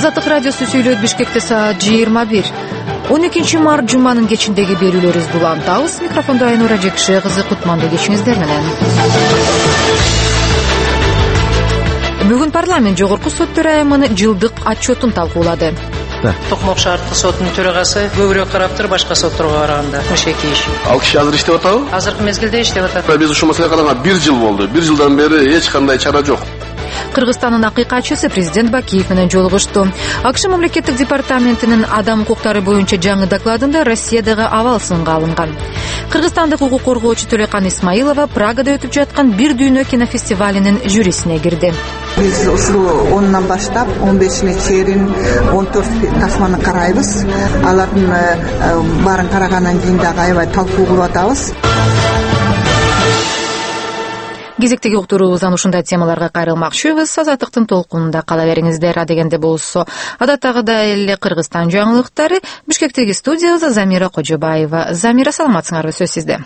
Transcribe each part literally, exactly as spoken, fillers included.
Азаттык радиосу сүйлөйт. Бишкекте саат жыйырма бир. он экинчи март жуманын кечиндеги берүүлөрүбүздү улантабыз. Микрофондо Айнура Жекши кызы, кутмандуу кечиңиздер менен. Бүгүн парламент жогорку сот төрайымынын жылдык отчетун талкуулады. Токмок шаардык сотунун төрагасы көбүрөөк караптыр башка сотторго караганда. Мышеки иш. Ал киши азыр иштеп атабы? Азыркы мезгилде иштеп атат. Биз ушул маселеге караганда бир жыл болду. бир жылдан бери эч кандай чара жок. Кыргызстандын акыйкатчысы президент Бакиев менен жолугушту. АКШ мамлекеттик департаментинин адам укуктары боюнча жаңы докладында Россиядагы абал сынга алынган. Кыргызстандык укук коргоочу Төлекан Исмаилова Прагада өтүп жаткан Бир дүйнө кинофестивалинин жюрисине кирди. Биз ушул ондан баштап он бешине чейин он төрт тасманы карайбыз. Алардын баарын карагандан кийин дагы аябай талкуу кылып атабыз. Кезектеги уктуруубуздан ушундай темаларга кайрылмакчыбыз. Азаттыктын толкунунда кала бериңиздер. Адегенде болсо адаттагыдай эле Кыргызстан жаңылыктары. Бишкектеги студиябызда Замира Кожобаева. Замира, саламатсыңарбы? Сөз сизде.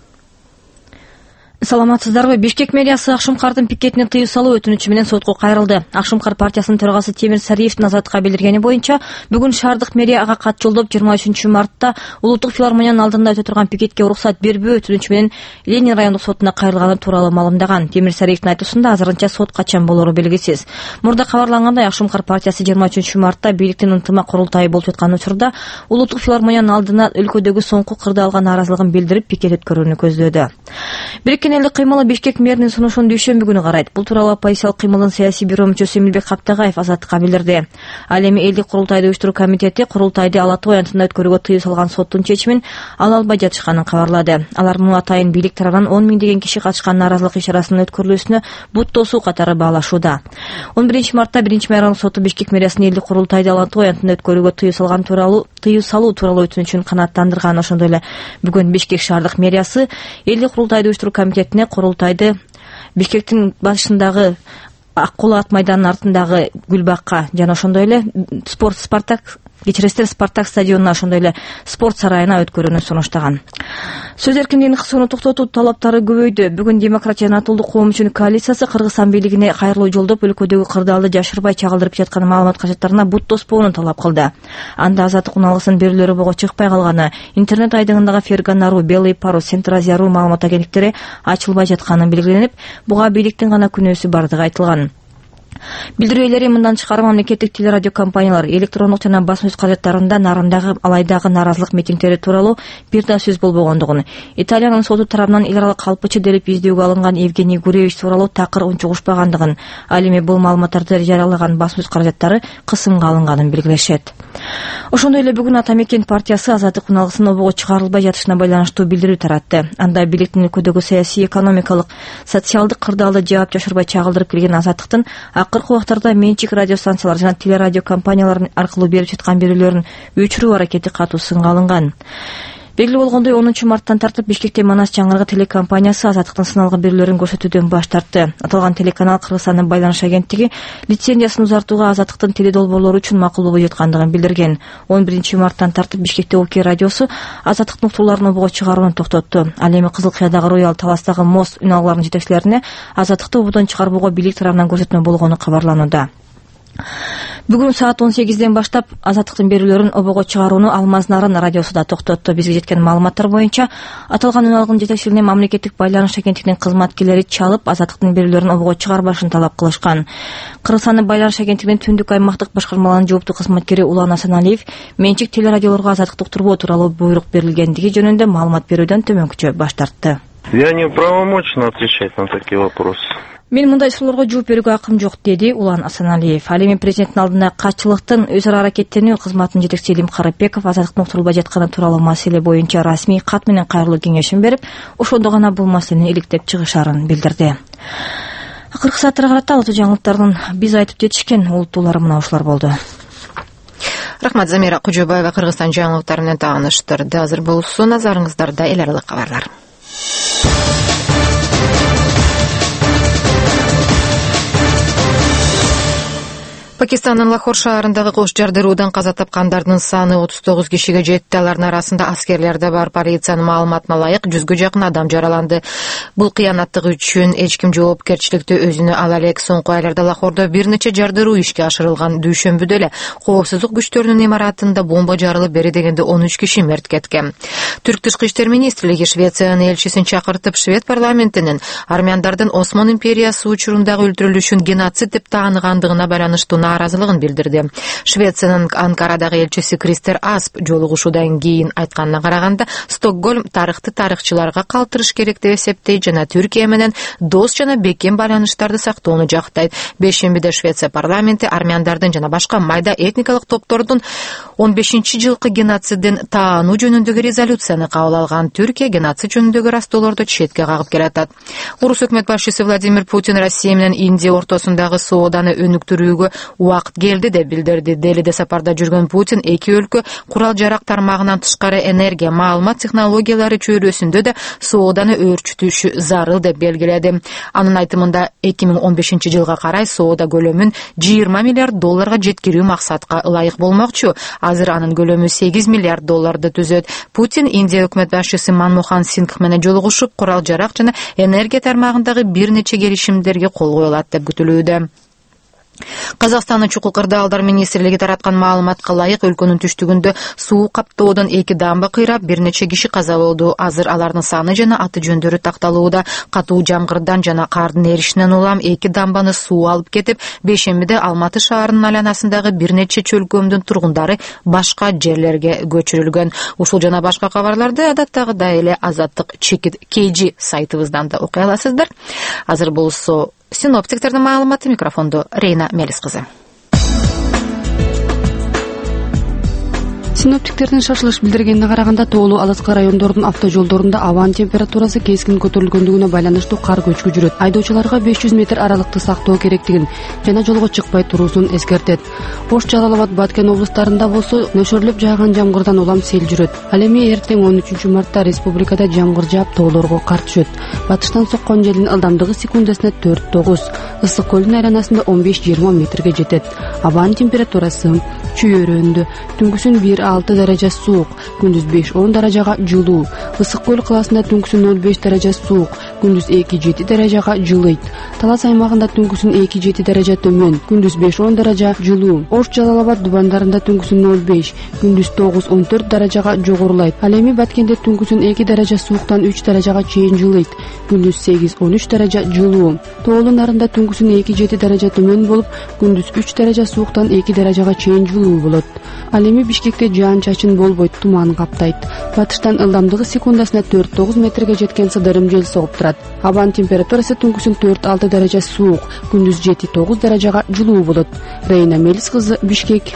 Саламатсыздарбы? Бишкек мэриясы Акшумкардын пикетине тыюу салуу өтүнүчү менен сотко кайрылды. Акшумкар партиясынын төрагасы Темир Сариевдин азаттыкка билдиргени боюнча, бүгүн шаардык мэрия ага кат жолдоп жыйырма үчүнчү мартта Улуттук филармониянын алдында өтө турган пикетке уруксат бербөө өтүнүчү менен Ленин райондук сотуна кайрылганы тууралуу маалымдаган. Темир Сариевдин айтуусунда азырынча сот качан болору белгисиз. Мурда кабарлангандай, Акшумкар партиясы жыйырма үчүнчү мартта бийликтин ынтымак курултайы болуп жаткан учурда Улуттук филармониянын алдына өлкөдөгү соңку кырды алган нааразылыгын билдирип пикет өткөрүүнү көздөөдө. Бириккен элдик кыймылы Бишкек мэринин сунушун дүйшөмбү күнү карайт. Бул тууралуу оппозициялык кыймылдын саясий бюро мүчөсү Эмилбек Каптагаев азаттыкка билдирди. Ал эми элдик курултайды уюштуруу комитети курултайды Ала Тоо аянтында өткөрүүгө тыюу салган соттун чечимин ала албай жатышканын кабарлады. Алар муну атайын бийлик тарабынан он миң деген киши катышкан нааразылык иш-чарасынын өткөрүлүүсүнө бут тосуу катары баалашууда. он биринчи мартта биринчи майрамдык соту Бишкек мэриясынын элдик курултайды Ала Тоо аянтында өткөрүүгө тыюу салган тууралуу тыюу салуу тууралуу өтүнүчүн канааттандырган. Ошондой эле бүгүн Бишкек шаардык мэриясы элдик курултайды уюштуруу комитетине курултайды Бишкектин башындагы Ак Кулаат майданынын артындагы Гүлбакка жана ошондой эле спорт Спартак Кечирестер Спартак стадионуна, ошондой эле спорт сарайына өткөрүүнү сунуштаган. Сөз эркиндигинин кысууну токтотуу талаптары көбөйдү. Бүгүн Демократ жана Атуулдук коом үчүн коалициясы Кыргызстан бийлигине кайрылуу жолдоп өлкөдөгү кырдаалды жашырбай чагылдырып жаткан маалымат кажеттарына бут тоспоону талап кылды. Анда азаттык уналгысынын берүүлөрү бого чыкпай калганы, интернет айдыңындагы Ферганару, Белый парус, Центразияру маалымат агенттиктери ачылбай жатканы белгиленип, буга бийликтин гана күнөөсү бардыгы айтылган. Билдирүү ээлери мындан тышкары мамлекеттик телерадио компаниялар электрондук жана басма газеттарында нарындагы алайдагы нааразылык митингдери тууралуу бир да сөз болбогондугун, Италиянын соту тарабынан эл аралык калпычы делип издөөгө алынган Евгений Гуревич тууралуу такыр унчугушпагандыгын, ал эми бул маалыматтарды жарыялаган басма газеттары кысымга алынганын белгилешет. Ошондой эле бүгүн Ата Мекен партиясы азаттык уналгысынын обого чыгарылбай жатышына байланыштуу билдирүү таратты. Анда бийликтин өлкөдөгү саясий, экономикалык, социалдык кырдаалды жаап жашырбай чагылдырып келген азаттыктын акыркы убактарда менчик радио станциялар жана телерадио компаниялары аркылуу берип жаткан берүүлөрүн өчүрүү аракети катуу сынга алынган. Белгилүү болгондой, онунчу марттан тартып Бишкекте Манас жаңыргы телекомпаниясы азаттыктын сыналгы берүүлөрүн көрсөтүүдөн баш тартты. Аталган телеканал Кыргызстандын байланыш агенттиги лицензиясын узартууга азаттыктын теледолбоорлору үчүн макул болбой жаткандыгын билдирген. он биринчи марттан тартып Бишкекте ОК радиосу азаттыктын уктурууларын обого чыгарууну токтотту. Ал эми Кызыл Кыядагы Роял, Таластагы Мост үналарынын жетекчилерине азаттыкты ободон чыгарбоого бийлик тарабынан көрсөтмө болгону кабарланууда. Бүгүн саат он сегизден баштап азаттыктын берүүлөрүн обого чыгарууну Алмаз Нарын радиосу да токтотту. Бизге жеткен маалыматтар боюнча, аталган үналгын жетекчилигине мамлекеттик байланыш агенттигинин кызматкерлери чалып, азаттыктын берүүлөрүн обого чыгарбашын талап кылышкан. Кыргызстандын байланыш агенттигинин түндүк аймактык башкармаларынын жооптуу кызматкери Улан Асаналиев менчик телерадиолорго азаттыкты уктурбоо тууралуу буйрук берилгендиги жөнүндө маалымат берүүдөн төмөнкүчө баш тартты. Я не правомочен отвечать на такие вопросы. Мен мындай суроолорго жооп берүүгө акым жок, деди Улан Асаналиев. Ал эми президенттин алдында катчылыктын өз ара аракеттенүү кызматынын жетекчиси Илим Карапеков азаттыктын уктурулбай жатканы тууралуу маселе боюнча расмий кат менен кайрылуу кеңешин берип, ошондо гана бул маселени иликтеп чыгышарын билдирди. Акыркы сааттарга карата улуттук жаңылыктардын биз айтып жетишкен улуттуулары мына ушулар болду. Рахмат, Замира Кожобаева Кыргызстан жаңылыктары менен тааныштырды. Азыр болсо назарыңыздарда эл аралык кабарлар. Пакистандын Лахор шаарындагы кош жардыруудан каза тапкандардын саны отуз тогуз кишиге жетти. Алардын арасында аскерлер да бар. Полициянын маалыматына ылайык жүзгө жакын адам жараланды. Бул кыянаттык үчүн эч ким жоопкерчиликти өзүнө ала элек. Соңку айларда Лахордо бир нече жардыруу ишке ашырылган. Дүйшөмбүдө эле коопсуздук күчтөрүнүн имаратында бомба жарылып, бери дегенде он үч киши мерт кеткен. Түрк тышкы иштер министрлиги Швециянын элчисин чакыртып, Швед парламентинин армяндардын Осман империясы учурундагы өлтүрүлүшүн геноцид деп тааныгандыгына байланыштуу нааразылыгын билдирди. Швециянын Анкарадагы элчиси Кристер Асп жолугушуудан кийин айтканына караганда, Стокгольм тарыхты тарыхчыларга калтырыш керек деп эсептейт жана Түркия менен дос жана бекем байланыштарды сактоону жактайт. Бешембиде Швеция парламенти армяндардын жана башка майда этникалык топтордун он бешинчи жылкы геноцидин таануу жөнүндөгү резолюцияны кабыл алган. Түркия геноцид жөнүндөгү растоолорду четке кагып келатат. Орус өкмөт башчысы Владимир Путин Россия менен Индия ортосундагы сооданы өнүктүрүүгө убакыт келди деп билдирди. Делиде сапарда жүргөн Путин эки өлкө курал жарак тармагынан тышкары энергия, маалымат технологиялары чөйрөсүндө да сооданы өөрчүтүшү зарыл деп белгиледи. Анын айтымында эки миң он бешинчи жылга карай соода көлөмүн жыйырма миллиард долларга жеткирүү максатка ылайык болмокчу. Азыр анын көлөмү сегиз миллиард долларды түзөт. Путин Индия өкмөт башчысы Манмохан Сингх менен жолугушуп, курал жарак жана энергия тармагындагы бир нече келишимдерге кол коюлат деп күтүлүүдө. Казакстандын чукул кырдаалдар министрлиги тараткан маалыматка ылайык өлкөнүн түштүгүндө суу каптоодон эки дамба кыйрап, бир нече киши каза болду. Азыр алардын саны жана аты жөндөрү такталууда. Катуу жамгырдан жана кардын эришинен улам эки дамбаны суу алып кетип, бейшембиде Алматы шаарынын айланасындагы бир нече чөлкөмдүн тургундары башка жерлерге көчүрүлгөн. Ушул жана башка кабарларды адаттагыдай эле Азаттык Чекит Кейжи сайтыбыздан да окуй аласыздар. Азыр болсо синоптиктердин маалыматы. Микрофондо Рейна Мелис кызы. Синоптиктердин шашылыш билдиргенине караганда, тоолуу алыскы райондордун автожолдорунда абанын температурасы кескин көтөрүлгөндүгүнө байланыштуу кар көчкү жүрөт. Айдоочуларга беш жүз метр аралыкты сактоо керектигин жана жолго чыкпай туруусун эскертет. Ош, Жалал Абад, Баткен облустарында болсо нөшөрлөп жааган жамгырдан улам сел жүрөт. Ал эми эртең он үчүнчү мартта республикада жамгыр жаап, тоолорго кар түшөт. Батыштан соккон желдин ылдамдыгы секундасына төрт тогуз, ысык көлдүн айланасында он беш жыйырма метрге жетет. Абанын температурасы чүйөрөндө түнкүсүн бир алты даража суук, күндүз беш он даражага жылуу. Ысык көл кылаасында түнкүсүн ноль беш даража суук, күндүз эки жети даражага жылыйт. Талас аймагында түнкүсүн эки жети даража төмөн, күндүз беш он даража жылуу. Ош, Жалал Абад дубандарында түнкүсүн ноль беш, күндүз тогуз он төрт даражага жогорулайт. Ал эми Баткенде түнкүсүн эки даража сууктан үч даражага чейин жылыйт, күндүз сегиз он үч даража жылуу. Тоолуу Нарында түнкүсүн эки жети даража төмөн болуп, күндүз үч даража сууктан эки даражага чейин жылуу болот. Ал эми Бишкекте жаан-чачын болбойт, туман каптайт. Батыштан ылдамдыгы секундасына төрт тогуз метрге жеткен сыдырым жел соғып турат. Абанын температурасы түнкүсүн төрт алты даража суук, күндүз жети тогуз даражага жылуу болот. Рейна Мелис кызы, Бишкек.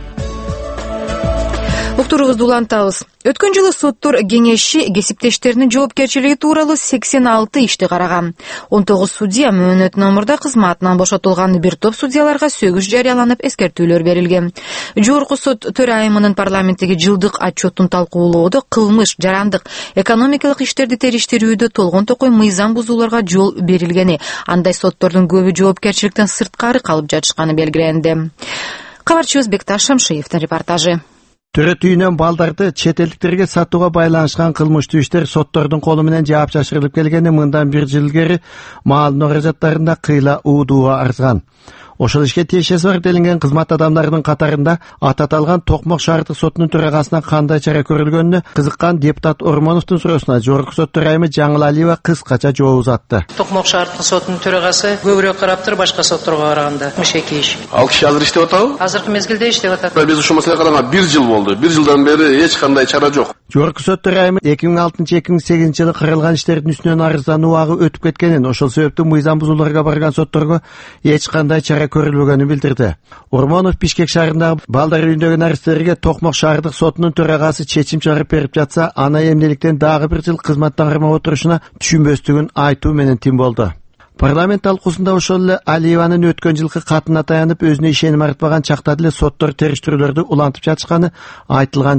Уктурубузду улантабыз. Өткөн жылы соттор кеңеши кесиптештеринин жоопкерчилиги тууралуу сексен алты ишти караган. он тогуз судья мөөнөтүнөн мурда кызматынан бошотулган. Бир топ судьяларга сөгүш жарыяланып, эскертүүлөр берилген. Жогорку сот төрайымынын парламенттеги жылдык отчетун талкуулоодо кылмыш, жарандык, экономикалык иштерди териштирүүдө толгон токой мыйзам бузууларга жол берилгени, андай соттордун көбү жоопкерчиликтен сырткары калып жатышканы белгиленди. Кабарчыбыз Бекташ Шамшиевдин репортажы. Төрөт үйүнөн балдарды чет элдиктерге сатууга байланышкан кылмыштуу иштер соттордун колу менен жаапчашырылып келгени мындан бир жыл илгери маал норозаттарында кыйла уудууга арзган. Ошол ишке тиешеси бар делинген кызмат адамдарынын катарында аты аталган Токмок шаардык сотунун төрагасына кандай чара көрүлгөнүнө кызыккан депутат Ормоновдун суроосуна жогорку сот төрайымы Жаңыл Алиева кыскача жооп узатты. Токмок шаардык сотунун төрагасы көбүрөөк караптыр башка сотторго караганда. Мишеки иш. Ал киши азыр иштеп атабы? Азыркы мезгилде иштеп атат. Биз ушул маселеге караганда бир жыл болду. бир жылдан бери эч кандай чара жок. Жогорку сот төрайымы эки миң алтынчы эки миң сегизинчи жылы кырылган иштердин үстүнөн арыздануу убагы өтүп кеткенин, ошол себептен мыйзам бузууларга барган сотторго эч кандай чара көрүлбөгөнүн билдирди. Ормонов Бишкек шаарындагы балдар үйүндөгү наристерге Токмок шаардык сотунун төрагасы чечим чыгарып берип жатса, ана эмнеликтен дагы бир жыл кызматтан кармап отурушуна түшүнбөстүгүн айтуу менен тим болду. Парламент талкуусунда ошол эле Алиеванын өткөн жылкы катына таянып өзүнө ишеним артпаган чакта деле соттор териштирүүлөрдү улантып жатышканы айтылган жок.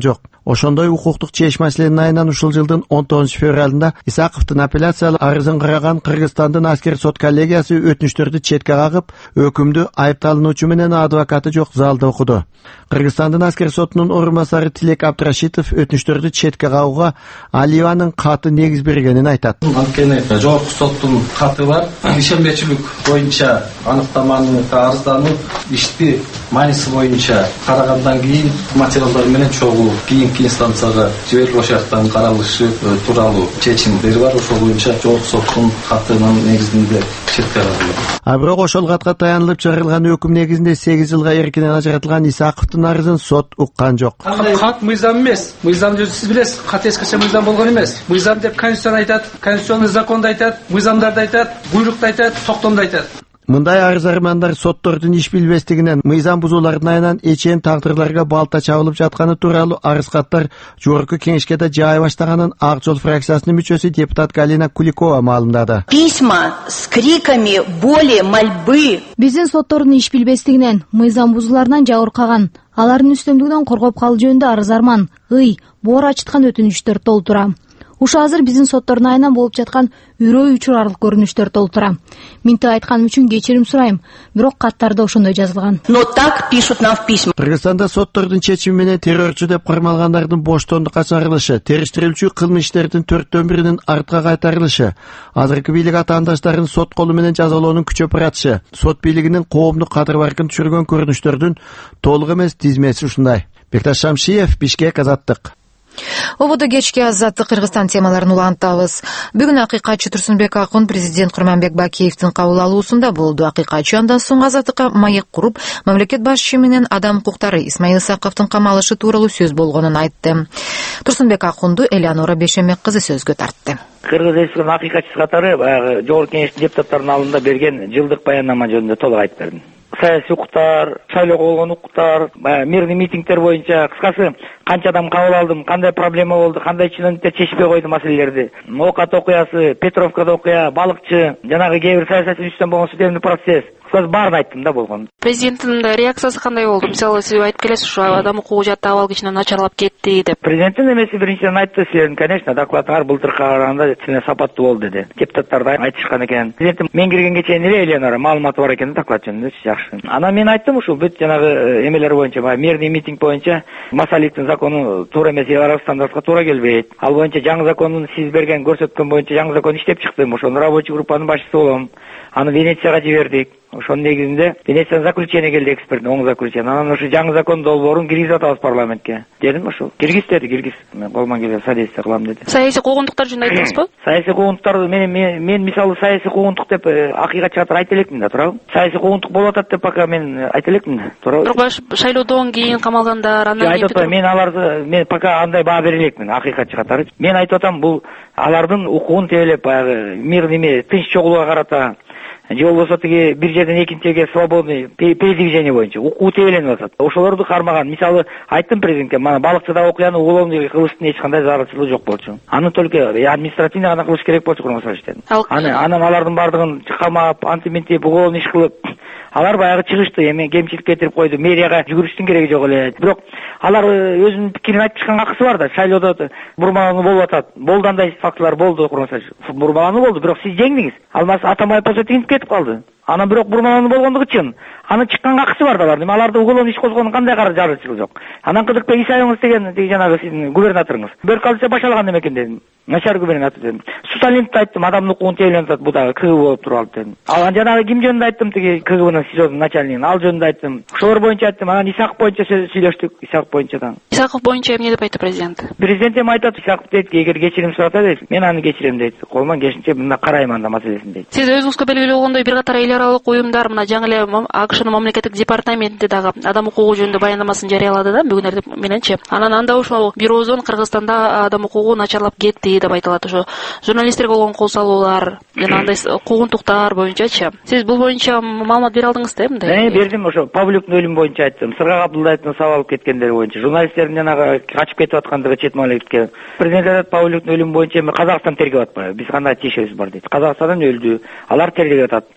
Ошондой укуктук чечим маселенин айынан ушул жылдын он тогузунчу февралында Исаковдун апелляциялык арызын караган Кыргызстандын аскер сот коллегиясы өтүнүштөрдү четке кагып, өкүмдү айыпталуучу менен адвокаты жок залда окуду. Кыргызстандын аскер сотунун орун басары Тилек Абдрашитов өтүнүштөрдү четке кагууга Алиеванын каты негиз бергенин айтат. Анткени жогорку соттун каты бар. Ишенбечилик боюнча аныктаманы арызданып, ишти мааниси боюнча карагандан кийин материалдар менен чогуу кийинки инстанцияга жиберип ошол жактан каралышы тууралуу чечимдери бар. Ошол боюнча жогорку соттун катынын негизинде четке кагылды. А бирок ошол катка таянылып чыгарылган өкүм негизинде сегиз жылга эркинен ажыратылган Исаковдун арызын сот уккан жок. Кат мыйзам эмес. Мыйзам өзү сиз билесиз, кат эскиче мыйзам болгон эмес. Мыйзам деп Конституция айтат, конституционный законду айтат, мыйзамдарды айтат, буйрукту айтат, токтомду айтат. Мындай арыз армандар соттордун иш билбестигинен, мыйзам бузуулардын айынан эчен тагдырларга балта чабылып жатканы тууралуу арыз каттар жогорку кеңешке да жаай баштаганын Ак жол фракциясынын мүчөсү депутат Галина Куликова маалымдады. Письма с криками боли, мольбы. Биздин соттордун иш билбестигинен, мыйзам бузууларынан жабыркаган, алардын үстөмдүгүнөн коргоп калуу жөнүндө арыз арман, ый, боор ачыткан өтүнүчтөр толтура. Ушул азыр биздин соттордун айынан болуп жаткан үрөй учурарлык көрүнүштөр толтура. Минтип айтканым үчүн кечирим сурайм, бирок каттарда ошондой жазылган. Но так пишут нам в письмах. Кыргызстанда соттордун чечими менен террорчу деп кармалгандардын боштондукка чыгарылышы, териштирүүчү кылмыштардын төрттөн биринин артка кайтарылышы, азыркы бийлик атаандаштарын сот колу менен жазалоонун күчөп баратышы, сот бийлигинин коомдук кадыр баркын түшүргөн көрүнүштөрдүн толук эмес тизмеси ушундай. Бекташ Шамшиев, Бишкек, Азаттык. Ободо кечки Азаттык Кыргызстан темаларын улантабыз. Бүгүн акыйкатчы Турсунбек Акун президент Курманбек Бакиевдин кабыл алуусунда болду. Акыйкатчы андан соң Азаттыкка маек куруп, мамлекет башчысы менен адам укуктары Исмаил Исаковдун камалышы тууралуу сөз болгонун айтты. Турсунбек Акунду Элеонора Бешемек кызы сөзгө тартты. Кыргыз Республикасынын акыйкатчысы катары баягы жогорку кеңештин депутаттарынын алдында берген жылдык баяннама жөнүндө толук айтып бердим. Саясий укуктар, шайлоого болгон укуктар, мирный митингдер боюнча, кыскасы канча адам кабыл алдым, кандай проблема болду, кандай чиновниктер чечпей койду маселелерди. Окат окуясы, Петровкада окуя, балыкчы, жанагы кээ бир саясаттын үстүнөн болгон судебный процесс. Кыз баарын айттым да болгон. Президенттин реакциясы кандай болду? Мисалы, сиз айтып келесиз, ушу адам укугу жатты, абал кичине начарлап кетти деп. Президенттин эмеси биринчиден айтты, силердин, конечно, докладыңар былтыркыга караганда кичине сапаттуу болду деди. Депутаттар да айтышкан экен. Президенттин мен киргенге чейин эле Элеонора маалыматы бар экен доклад жөнүндө, жакшы. Анан мен айттым, ушул бүт жанагы эмелер боюнча, мирный митинг боюнча Масалиевдин закону туура эмес, евролык стандартка туура келбейт. Ал боюнча жаңы законун сиз берген көрсөткөн боюнча жаңы закон иштеп чыктым. Ошону рабочий группанын башчысы болом. Аны Венецияга жибердик. Ошонун негизинде Венециядан заключение келди, эксперт, оң заключение. Анан ошо жаңы закон долбоорун киргизип атабыз парламентке. Дедим ошо. Киргиз деди, киргиз. Мен колуман келсе содействие кылам деди. Саясий куугунтуктар жөнүндө айттыңызбы? Саясий куугунтуктарды мен мен мисалы саясий куугунтук деп акыйкатчы катары айта элекмин да, туурабы? Саясий куугунтук болуп атат деп пока мен айта элекмин да, туурабы? Бирок шайлоодон кийин камалгандар, андан кийин айтып мен аларды мен пока андай баа бере элекмин акыйкатчы катары. Мен айтып атам, бул алардын укугун тебелеп баягы мирный тынч чогулууга карата же болбосо тиги бир жерден экинчи жерге свободный передвижение боюнча укуу тебеленип атат. Ошолорду кармаган. Мисалы айттым президентке, мана балыкчыда окуяны уголовный кылыштын эч кандай зарылчылыгы жок болчу. Аны только административный гана кылыш керек болчу, курмансыз дедим. Анан алардын баардыгын камап, антиминтип, уголовный иш кылып, алар баягы чыгышты, эми кемчилик кетирип койду. Мэрияга жүгүрүштүн кереги жок эле. Бирок алар өзүнүн пикирин айтып чыккан акысы бар да. Шайлоодо бурмалануу болуп атат. Болду андай фактылар болду, курмансыз. Бурмалануу болду, бирок сиз жеңдиңиз. Алмаз Атамбаев болсо тигинип кетип калды. Анан бирок бурмалануу болгондугу чын. Анын чыккан акысы бар да алардын. Эми аларды уголовный иш козгоонун кандай кара жарычылыгы жок. Анан Кыдыкбек Исаевиңиз деген тиги жанагы сиздин губернаторуңуз. Беркалыча башалаган экен дедим. Начар губернатор дедим. Сталиновду айттым, адамдын укугун тебеленип атат, бу дагы КГБ болуп туруп алды дедим. Ал жанагы ким жөнүндө айттым, тиги КГБнын СИЗОдун начальнигин, ал жөнүндө айттым. Ошолор боюнча айттым. Анан Исаков боюнча сүйлөштүк, Исаков боюнча да. Исаков боюнча эмне деп айтты президент? Президент эми айтат, Исаков дейт, эгер кечирим сурата дейт, мен аны кечирем дейт. Колуман келишинче мында карайм анда маселесин дейт. Сиз өзүңүзгө белгилүү болгондой бир катар эл аралык уюмдар мына жаңы эле АКШнын мамлекеттик департаменти дагы адам укугу жөнүндө баяндамасын жарыялады да бүгүн эртең мененчи. Анан анда ошо бирөөзөн Кыргызстанда адам укугу начарлап кетти деп айтылат. Ошо журналисттерге болгон кол салуулар жана андай куугунтуктар боюнчачы. Сиз бул боюнча маалымат бере алдыңыз да эмне? Э, бердим. Ошо Павлюктун өлүмү боюнча айттым. Сыргак Абдулдаевдин сабалып кеткендери боюнча, журналисттердин жанагы качып кетип аткандыгы чет мамлекетке. Президент айтат, Павлюктун өлүмү боюнча эми Казакстан тергеп атпайбы? Биз кандай тиешебиз бар дейт. Казакстандан өлдү. Алар тергеп атат. Эми анын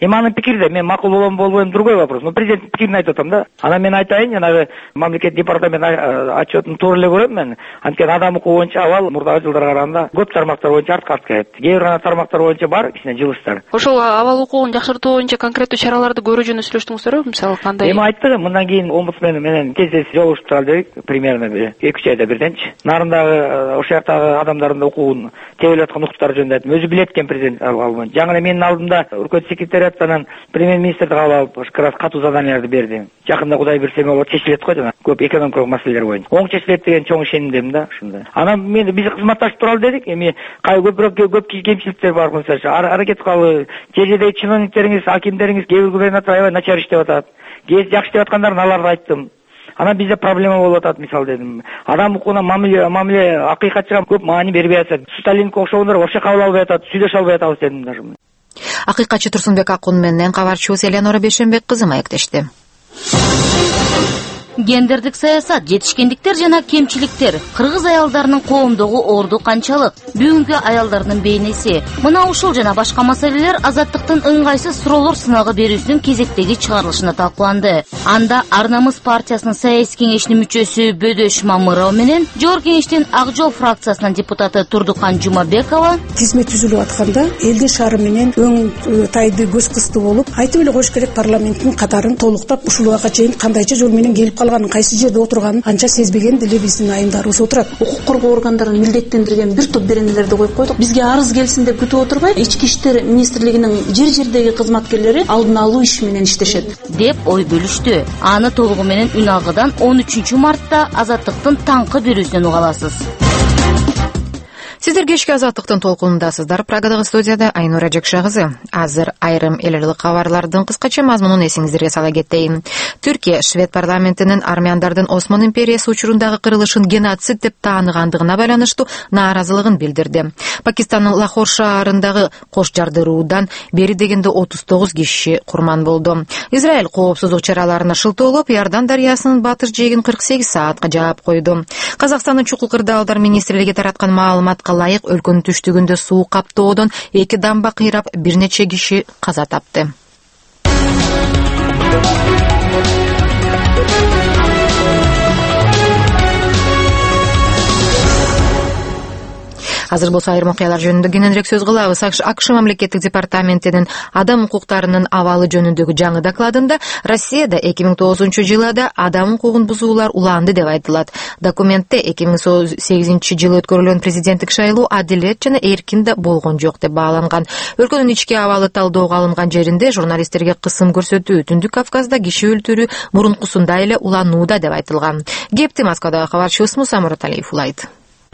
пикирде мен макул болом болбойм другой вопрос. Но президенттин пикирин айтып атам да. Анан мен айтайын, жанагы мамлекет департамент отчетун туура эле көрөм мен. Анткени адам укугу боюнча абал мурдагы жылдарга караганда көп тармактар боюнча артка артка кетти. Кээ бир тармактар боюнча бар кичине жылыштар. Ошол абал укугун жакшыртуу боюнча конкреттүү чараларды көрүү жөнүндө сүйлөштүңүздөрбү? Мисалы кандай? Эми айттым, мындан кийин омбудсмен менен тез-тез жолугушуп туралы дедик, примерно эки үч айда бирденчи. Нарындагы ошол жактагы адамдардын укугун тебелип аткан укуктары жөнүндө айттым. Өзү билет экен президент албай. Жаңы эле менин алдымда өлкө секретариаттан премьер-министрди кабыл алып, как раз катуу заданияларды берди. Жакында Кудай берсе болот, чечилет го жана көп экономикалык маселелер боюнча. Оң чечилет деген чоң ишенимдемин да ушунда. Анан мен биз кызматташып туралы дедик. Эми кай көбүрөөк көп кемчиликтер бар болсо, аракет кылалы. Жердеги чиновниктериңиз, акимдериңиз, кээ бир губернатор аябай начар иштеп атат. Кээ жакшы иштеп аткандарын аларды айттым. Анан бизде проблема болуп атат, мисалы дедим. Адам укугуна мамиле мамиле акыйкатчыга көп маани бербей атат. Сталинге окшогондор вообще кабыл албай атат, сүйлөшө албай атабыз дедим даже. Акыйкатчы Турсунбек Акун менен кабарчыбыз Элеонора Бешенбек кызы маектешти. Гендердик саясат, жетишкендиктер жана кемчиликтер. Кыргыз аялдарынын коомдогу орду канчалык? Бүгүнкү аялдардын бейнеси. Мына ушул жана башка маселелер азаттыктын ыңгайсыз суроолор сынагы берүүсүнүн кезектеги чыгарылышында талкууланды. Анда Ар намыс партиясынын саясий кеңешинин мүчөсү Бөдөш Мамыров менен Жогорку кеңештин Ак жол фракциясынын депутаты Турдукан Жумабекова хизмет түзүлүп атканда элдин шаары менен өң тайды көз кысты болуп, айтып эле коюш керек, парламенттин катарын толуктап ушул убакка чейин кандайча жол менен келип калганын, кайсы жерде отурганын анча сезбеген деле биздин айымдарыбыз отурат. Укук коргоо органдарын милдеттендирген бир топ беренелерди коюп койдук. Бизге арыз келсин деп күтүп отурбай, Ички иштер министрлигинин жер-жердеги кызматкерлери алдын алуу иши менен иштешет деп ой бөлүштү. Аны толугу менен Үн алгыдан он үчүнчү мартта Азаттыктын таңкы берүүсүнөн уга аласыз. Сиздер кечки Азаттыктын толкунундасыздар. Прагадагы студияда Айнура Жакша кызы. Азыр айрым эл аралык кабарлардын кыскача мазмунун эсиңиздерге сала кетейин. Түркия Швед парламентинин армяндардын Осман империясы учурундагы кырылышын геноцид деп тааныгандыгына байланыштуу нааразылыгын билдирди. Пакистандын Лахор шаарындагы кош жардыруудан бери дегенде отуз тогуз киши курман болду. Израиль коопсуздук чараларына шылтоолоп, Иордан дарыясынын батыш жээгин кырк сегиз саатка жаап койду. Казакстандын чукул кырдаалдар министрлиги тараткан маалыматка ылайык өлкөнүн түштүгүндө суу каптоодон эки дамба кыйрап бир нече киши каза тапты. Азыр болсо айрым окуялар жөнүндө кененирээк сөз кылабыз. АКШ мамлекеттик департаментинин адам укуктарынын абалы жөнүндөгү жаңы докладында Россияда эки миң тогузунчу жылда адам укугун бузуулар уланды деп айтылат. Документте эки миң сегизинчи жылы өткөрүлгөн президенттик шайлоо адилет жана эркин да болгон жок деп бааланган. Өлкөнүн ички абалы талоого алынган жеринде журналисттерге кысым көрсөтүү, Түндүк Кавказда киши өлтүрүү мурункусунда эле уланууда деп айтылган. Кепти Москвадагы кабарчыбыз Муса Мураталиев улайт.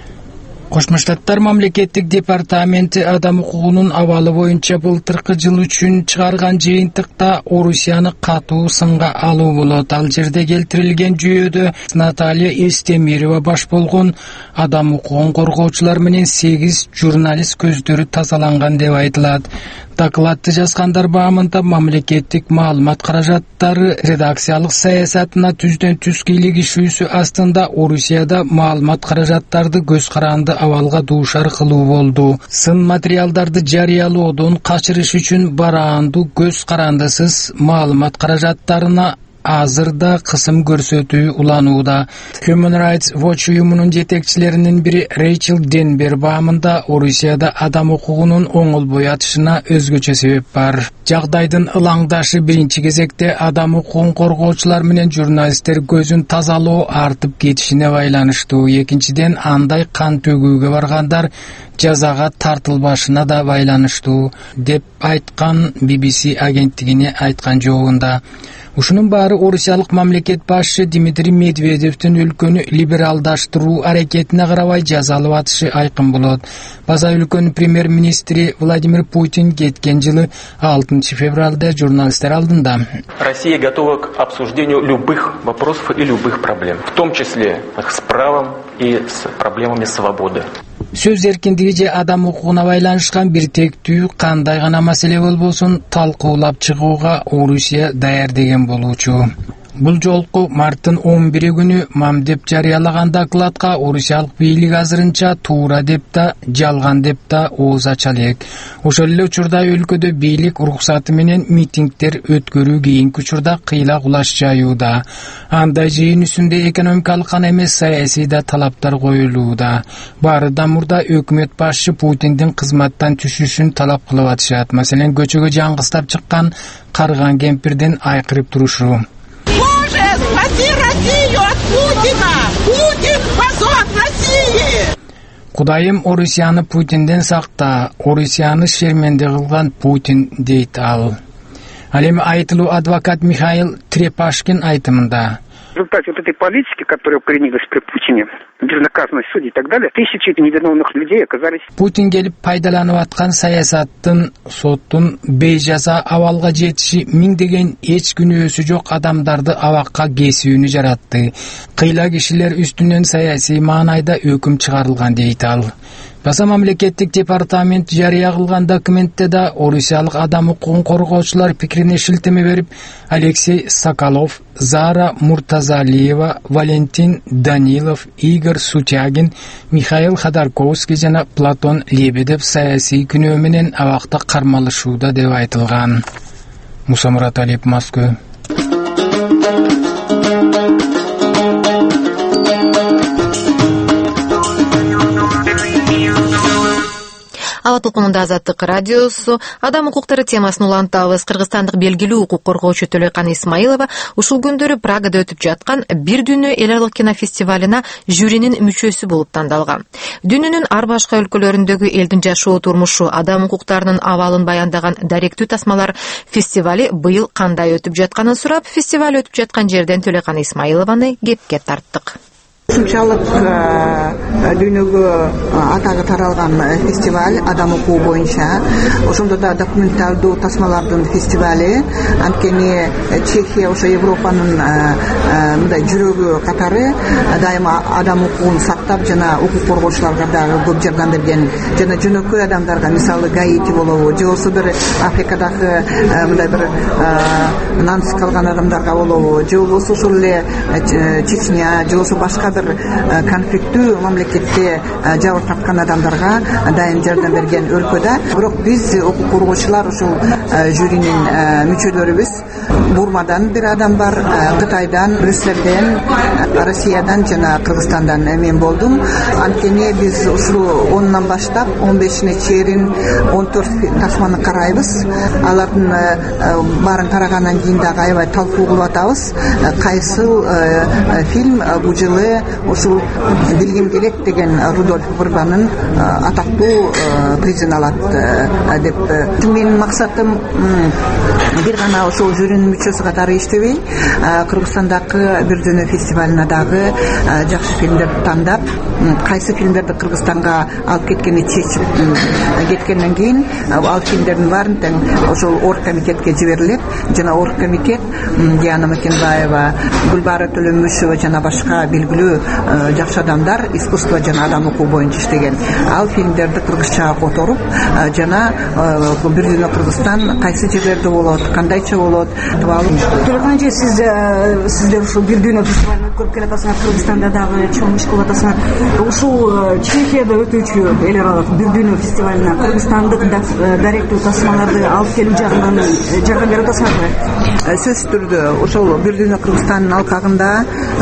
Кошмо Штаттар мамлекеттик департаменти адам укугунун абалы боюнча былтыркы жыл үчүн чыгарган жыйынтыкта Орусияны катуу сынга алуу болот. Ал жерде келтирилген жүйөдө Наталья Эстемирова баш болгон адам укугун коргоочулар менен сегиз журналист көздөрү тазаланган деп айтылат. Докладты жазгандар баамында мамлекеттик маалымат каражаттары редакциялык саясатына түздөн түз кийлигишүүсү астында Орусияда маалымат каражаттарды көз каранды абалга дуушар кылуу болду. Сын материалдарды жарыялоодон качырыш үчүн бараандуу көз карандысыз маалымат каражаттарына азырда кысым көрсөтүү уланууда. Human Rights Watch уюмунун жетекчилеринин бири Рейчел Денбер баамында Орусияда адам укугунун оңолбой атышына өзгөчө себеп бар. Жагдайдын ылаңдашы биринчи кезекте адам укугун коргоочулар менен журналисттер көзүн тазалоо артып кетишине байланыштуу. Экинчиден, андай кан төгүүгө баргандар жазага тартылбашына да байланыштуу деп айткан би би си агенттигине айткан жообунда. Ушунун баары орусиялык мамлекет башчы Дмитрий Медведевдин өлкөнү либералдаштыруу аракетине карабай жазалып атышы айкын болот. База өлкөнүн премьер-министри Владимир Путин кеткен жылы алтынчы февралда журналисттер алдында Россия готова к обсуждению любых вопросов и любых проблем, в том числе с правом и с проблемами свободы. Сөз эркиндиги же адам укугуна байланышкан бир тектүү кандай гана маселе болбосун талкуулап чыгууга Орусия даяр деген болуучу. Бул жолку марттын он бири күнү мам деп жарыялаган докладка орусиялык бийлик азырынча туура деп да, жалган деп да ооз ача элек. Ошол эле учурда өлкөдө бийлик уруксаты менен митингдер өткөрүү кийинки учурда кыйла кулаш жаюуда. Андай жыйынысында экономикалык гана эмес саясий да талаптар коюлууда. Баарыдан мурда өкмөт башчы Путиндин кызматтан түшүшүн талап кылып атышат. Маселен, көчөгө жаңгыстап чыккан карыган кемпирден айкырып турушу. Боже, спаси Россию от Путина! Путин – позор России! Кудайым, Орусияны Путинден сакта, Орусияны шерменде кылган Путин дейт ал. Ал эми айтылуу адвокат Михаил Трепашкин айтымында. В результате вот этой политики, которая укоренилась при Путине, безнаказанность судей и так далее, тысячи невиновных людей оказались... Путин келип пайдаланып аткан саясаттын, соттун бейжаза абалга жетиши миңдеген эч күнөөсү жок адамдарды абакка кесүүнү жаратты. Кыйла кишилер үстүнөн саясий маанайда өкүм чыгарылган дейт ал. Баса мамлекеттик департамент жарыя кылган документте да орусиялык адам укугун коргоочулар пикирине шилтеме берип, Алексей Соколов, Зара Муртазалиева, Валентин Данилов, Игорь Сутягин, Михаил Ходорковский жана Платон Лебедев саясий күнөө менен абакта кармалышууда деп айтылган. Муса Мураталиев, Москва. Ала толкунунда Азаттык радиосу адам укуктары темасын улантабыз. Кыргызстандык белгилүү укук коргоочу Төлөкан Исмаилова ушул күндөрү Прагада өтүп жаткан Бир дүйнө эл аралык кинофестивалына жюринин мүчөсү болуп тандалган. Дүйнөнүн ар башка өлкөлөрүндөгү элдин жашоо турмушу, адам укуктарынын абалын баяндаган даректүү тасмалар фестивали быйыл кандай өтүп жатканын сурап, фестиваль өтүп жаткан жерден Төлөкан Исмаилованы кепке тарттык. Ушунчалык дүйнөгө атагы таралган фестиваль адам укугу боюнча, ошондо да документалдуу тасмалардын фестивали, анткени Чехия ошо Европанын мындай жүрөгү катары дайыма адам укугун сактап жана укук коргоочуларга дагы көп жардам берген, жана жөнөкөй адамдарга, мисалы Гаити болобу, же болбосо бир Африкадагы мындай бир нансыз калган адамдарга болобу, же болбосо ошол эле Чечня, же болбосо башка конфликттүү мамлекетте жабыр тарткан адамдарга дайым жардам берген өлкөдө. Бирок биз укук коргоочулар ушул жюринин мүчөлөрүбүз. Бурмадан бир адам бар, Кытайдан, Брюссельден, Россиядан жана Кыргызстандан мен болдум. Анткени биз ушул онунан баштап он бешине чейин он төрт тасманы карайбыз. Алардын баарын карагандан кийин дагы аябай талкуу кылып атабыз. Кайсыл фильм бул жылы ушул билгим келет деген Рудольф Бурбанын атактуу призин алат деп. Менин максатым бир гана ошол жюринин мүчөсү катары иштебей, Кыргызстандагы Бир дүйнө фестивалына дагы жакшы фильмдерди тандап, кайсы фильмдерди Кыргызстанга алып кеткени чечип кеткенден кийин ал фильмдердин баарын тең ошол оргкомитетке жиберилет. Жана оргкомитет Диана Макенбаева, Гүлбара Төлөмүшева жана башка белгилүү жакшы адамдар искусство жана адам укугу боюнча иштеген. Ал фильмдерди кыргызчага которуп, жана Бир дүйнө Кыргызстан кайсы жерлерде болот, кандайча болот. Төлөкан эже, сиз сиздер ушул Бир дүйнө фестивалын өткөрүп келатасыңар, Кыргызстанда дагы чоң иш кылып атасыңар. Ушул Чехияда өтүүчү эл аралык Бир дүйнө фестивалына кыргызстандык даректүү тасмаларды алып келүү жагынан жардам берип атасыңарбы? Сөзсүз түрдө ошол Бир дүйнө Кыргызстандын алкагында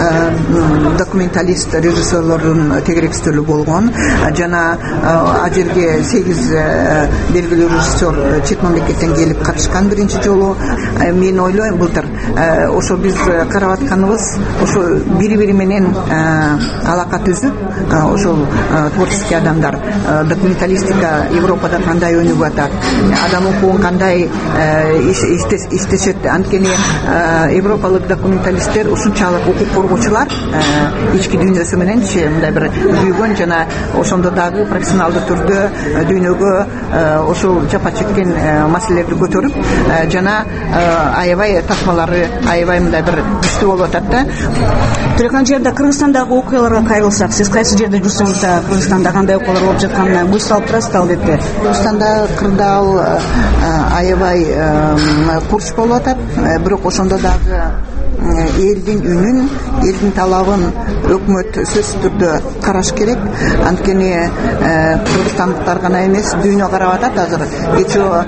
документалист, режиссерлордун тегерекстүүлүгү болгон, жана ал жерге сегиз белгилүү режиссер чет мамлекеттен келип катышкан биринчи жолу. Мен ойлойм, былтыр ошо биз карап атканыбыз ошо бири-бири менен алака түзүп, ошол творческий адамдар, документалистика Европада кандай өнүгүп атат, адам укугун кандай иштешет. Анткени европалык документалисттер ушунчалык укук коргоочулар ички дүйнөсү мененчи мындай бир күйгөн жана ошондо дагы профессионалдуу түрдө дүйнөгө ошол жапа чеккен маселелерди көтөрүп, жана аябай тасмалары аябай мындай бир күчтүү болуп атат да. Төлөкан жерде Кыргызстандагы окуяларга кайрылсак, сиз кайсы жерде жүрсөңүз да Кыргызстанда кандай окуялар болуп жатканына көз салып турасыз да албетте. Кыргызстанда кырдаал аябай курч болуп атат, бирок ошондо дагы элдин үнүн, элдин талабын өкмөт сөзсүз түрдө караш керек. Анткени кыргызстандыктар гана эмес, дүйнө карап атат азыр. Эчо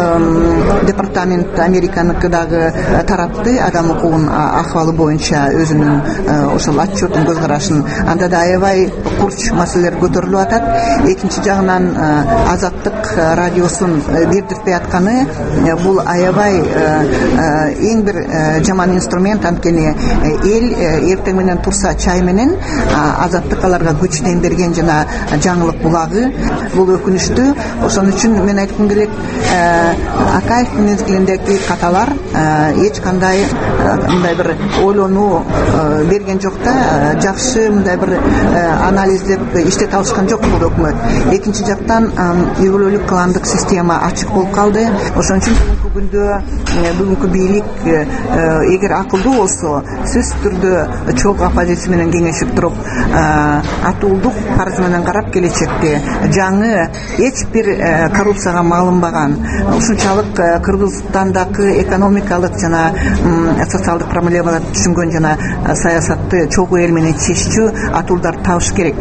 департамент Американыкы дагы таратты адам укугунун акыбалы боюнча өзүнүн ошол отчетун, көз карашын. Анда да аябай курч маселелер көтөрүлүп атат. Экинчи жагынан Азаттык радиосун бирдиртпей атканы бул аябай эң бир жаман инструмент. Анткени эл эртең менен турса чай менен Азаттык аларга күчтен берген жана жаңылык булагы. Бул өкүнүчтүү. Ошон үчүн мен айткым келет, Акаевдин мезгилиндеги каталар эч кандай мындай бир ойлонуу берген жок да, жакшы мындай бир анализдеп иштете алышкан жок бул өкмөт. Экинчи жактан үй бүлөлүк кландык система ачык болуп калды. Ошон үчүн бүгүнкү күндө бүгүнкү бийлик эгер акылдуу болсо, сөзсүз түрдө чогуу оппозиция менен кеңешип туруп, атуулдук каржы менен карап келечекте жаңы эч бир коррупцияга малынбаган, ушунчалык Кыргызстандагы экономикалык жана социалдык проблемаларды түшүнгөн жана саясатты чогуу эл менен чечүүчү атуулдар табыш керек.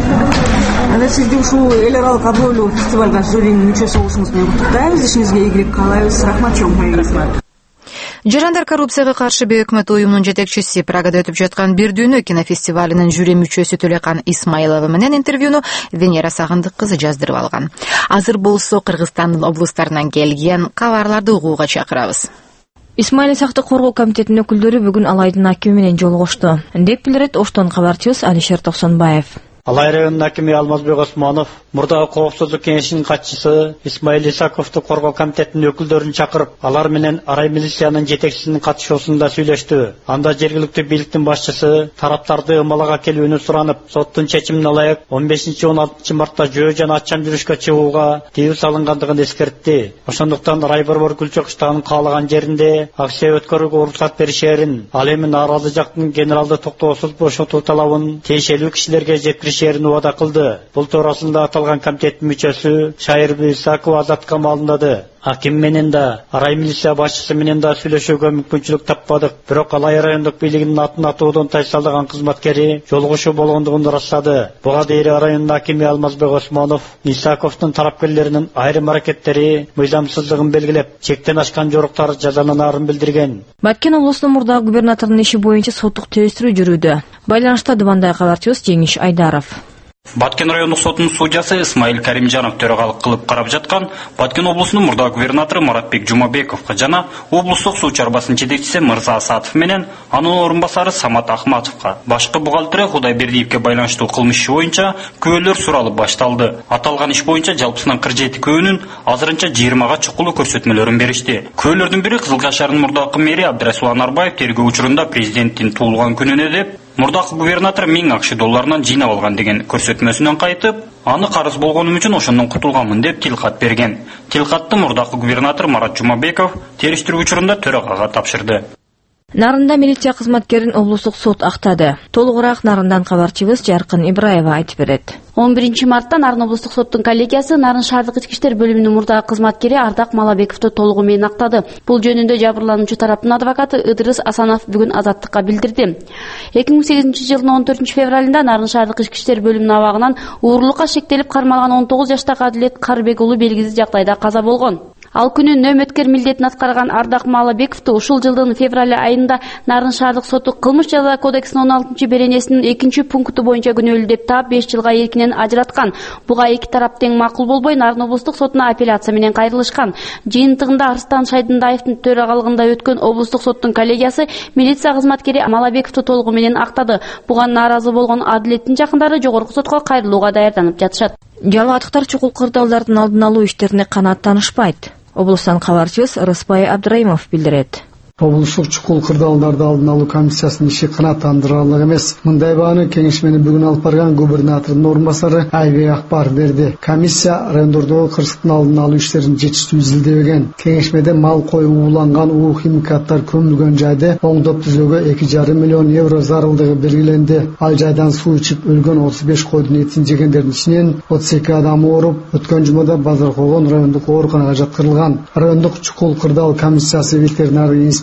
Анда сизди ушул эл аралык абройлуу фестивалга жюринин мүчөсү болушуңуз менен куттуктайбыз. Ишиңизге ийгилик каалайбыз. Рахмат, чоң маегиңиз бар. Жарандар коррупцияга каршы бейөкмөт уюмунун жетекчиси Прагада өтүп жаткан Бир дүйнө кинофестивалынын жюри мүчөсү Төлөкан Исмайлова менен интервьюну Венера Сагындык кызы жаздырып алган. Азыр болсо Кыргызстандын облустарынан келген кабарларды угууга чакырабыз. Исмаил Сактык коргоо комитетинин өкүлдөрү бүгүн Алайдын акими менен жолугушту. Деп билдирет Оштон кабарчыбыз Алишер Токсонбаев. Алай районунун акими Алмазбек Осмонов мурдагы коопсуздук кеңешинин катчысы Исмаил Исаковду коргоо комитетинин өкүлдөрүн чакырып, алар менен арай милициянын жетекчисинин катышуусунда сүйлөштү. Анда жергиликтүү бийликтин башчысы тараптарды ымалага келүүнү суранып, соттун чечимине ылайык он бешинчи он алтынчы мартта жөө жана аччам жүрүшкө чыгууга тыюу салынгандыгын эскертти. Ошондуктан рай борбор Күлчө кыштагынын каалаган жеринде акция өткөрүүгө уруксат беришерин, ал эми нааразы жактын генералды токтоосуз бошотуу талабын тиешелүү кишилерге жеткиришерин убада кылды. Бул туурасында аталган комитеттин мүчөсү Шайырбек Исаков азатка маалымдады. Аким менен да, арай милиция башчысы менен да сүйлөшүүгө мүмкүнчүлүк таппадык. Бирок Алай райондук бийлигинин атын атоодон тайсалдаган кызматкери жолугушуу болгондугун ырастады. Буга дейин райондун акими Алмазбек Осмонов Исаковдун тарапкерлеринин айрым аракеттери мыйзамсыздыгын белгилеп, чектен ашкан жоруктар жазаланаарын билдирген. Баткен облусунун мурдагы губернаторунун иши боюнча соттук териштирүү жүрүүдө. Байланышта Дубандай кабарчыбыз Жеңиш Айдаров. Баткен райондук сотунун судьясы Исмаил Каримжанов төрагалык кылып карап жаткан Баткен облусунун мурдагы губернатору Маратбек Жумабековго жана облустук суу чарбасынын жетекчиси Мырза Асатов менен анын орун басары Самат Ахматовго, башкы бухгалтери Кудайбердиевке байланыштуу кылмыш иши боюнча күбөлөр суралып башталды. Аталган иш боюнча жалпысынан кырк жети күбөнүн азырынча жыйырмага чукулуу көрсөтмөлөрүн беришти. Күбөлөрдүн бири Кызылча шаарынын мурдагы мэри Абдрасул Анарбаев тергөө учурунда президенттин туулган күнүнө деп мурдагы губернатор миң акш долларынан жыйнап алган деген көрсөтмөсүнөн кайтып, аны карыз болгонум үчүн ошондон кутулганмын деп тилкат берген. Тилкатты мурдагы губернатор Марат Жумабеков териштирүү учурунда төрагага тапшырды. Нарында милиция кызматкерин облустук сот актады. Толугураак Нарындан кабарчыбыз Жаркын Ибраева айтып берет. он биринчи мартта Нарын облустук соттун коллегиясы Нарын шаардык ички иштер бөлүмүнүн мурдагы кызматкери Ардак Малабековду толугу менен актады. Бул жөнүндө жабырлануучу тараптын адвокаты Ыдырыс Асанов бүгүн Азаттыкка билдирди. эки миң сегизинчи жылдын он төртүнчү февралында Нарын шаардык ички иштер бөлүмүнүн абагынан уурулукка шектелип кармалган он тогуз жаштагы Адилет Карбек уулу белгисиз жагдайда каза болгон. Ал күнү нөөмөткер милдетин аткарган Ардак Малабековду ушул жылдын февраль айында Нарын шаардык соту кылмыш жаза кодексинин он алтынчы беренесинин экинчи пункту боюнча күнөөлүү деп таап беш жылга эркинен ажыраткан. Буга эки тарап тең макул болбой Нарын облустук сотуна апелляция менен кайрылышкан. Жыйынтыгында Арстан Шайдындаевдин төрагалыгында өткөн облустук соттун коллегиясы милиция кызматкери Малабековду толугу менен актады. Буга нааразы болгон Адилеттин жакындары жогорку сотко кайрылууга даярданып жатышат. Жалааттыктар чукул кырдаалдардын алдын алуу иштерине канааттанышпайт. Облустан кабарчыбыз Рыспай Абдраимов билдирет. Облустук чукул кырдаалдарды алдын алуу комиссиясынын иши канааттандырарлык эмес. Мындай бааны кеңеш менен бүгүн алып барган губернатордун орун басары Айбек Акбар берди. Комиссия райондордогу кырсыктын алдын алуу иштерин жетиштүү изилдебеген. Кеңешмеде мал кою ууланган уу химикаттар көмүлгөн жайды оңдоп түзөөгө эки жарым миллион евро зарылдыгы белгиленди. Ал жайдан суу ичип өлгөн отуз беш койдун этин жегендердин ичинен отуз эки адам ооруп, өткөн жумада Базаркогон райондук ооруканага жаткырылган. Райондук чукул кырдаал комиссиясы ветеринарий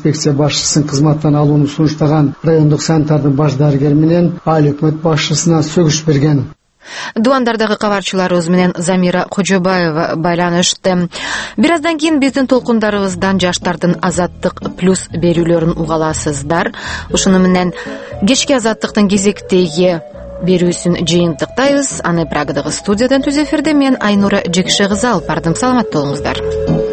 инспекция башчысын кызматтан алууну сунуштаган райондук санитардын баш дарыгери менен айыл өкмөт башчысына сөгүш берген. Дубандардагы кабарчыларыбыз менен Замира Кожобаева байланышты. Бир аздан кийин биздин толкундарыбыздан жаштардын азаттык плюс берүүлөрүн угаласыздар. Ушуну менен кечки азаттыктын кезектеги берүүсүн жыйынтыктайбыз. Аны Прагадагы студиядан түз эфирде мен Айнура Жекше кызы алып бардым. Саламатта болуңуздар.